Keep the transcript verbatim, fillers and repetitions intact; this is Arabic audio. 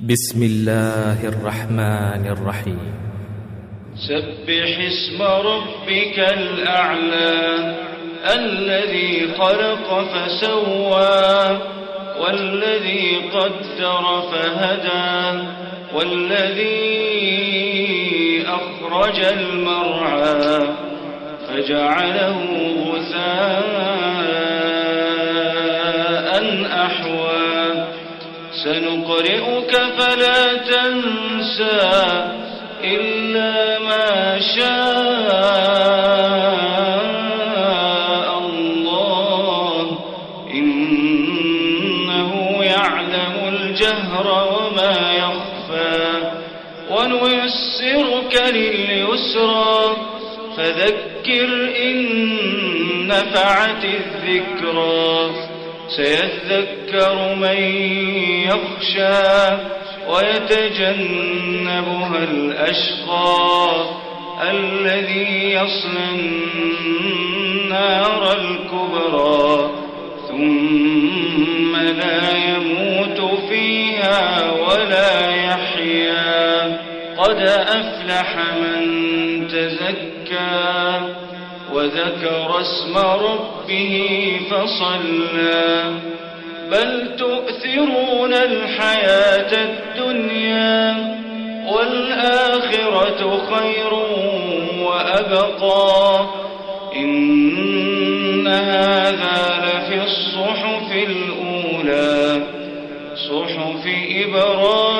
بسم الله الرحمن الرحيم. سبح اسم ربك الأعلى الذي خلق فسوى والذي قدر فهدى والذي أخرج المرعى فجعله غثاء أحوى سنقرئك فلا تنسى إلا ما شاء الله إنه يعلم الجهر وما يخفى ونيسرك لليسرى فذكر إن نفعت الذكرى سيذكر من يخشى ويتجنبها الأشقى الذي يصلى النار الكبرى ثم لا يموت فيها ولا يحيا قد أفلح من تزكى وذكر اسم ربه فصلى بل تؤثرون الحياة الدنيا والآخرة خير وأبقى إن هذا لفي الصحف الأولى صحف إبراهيم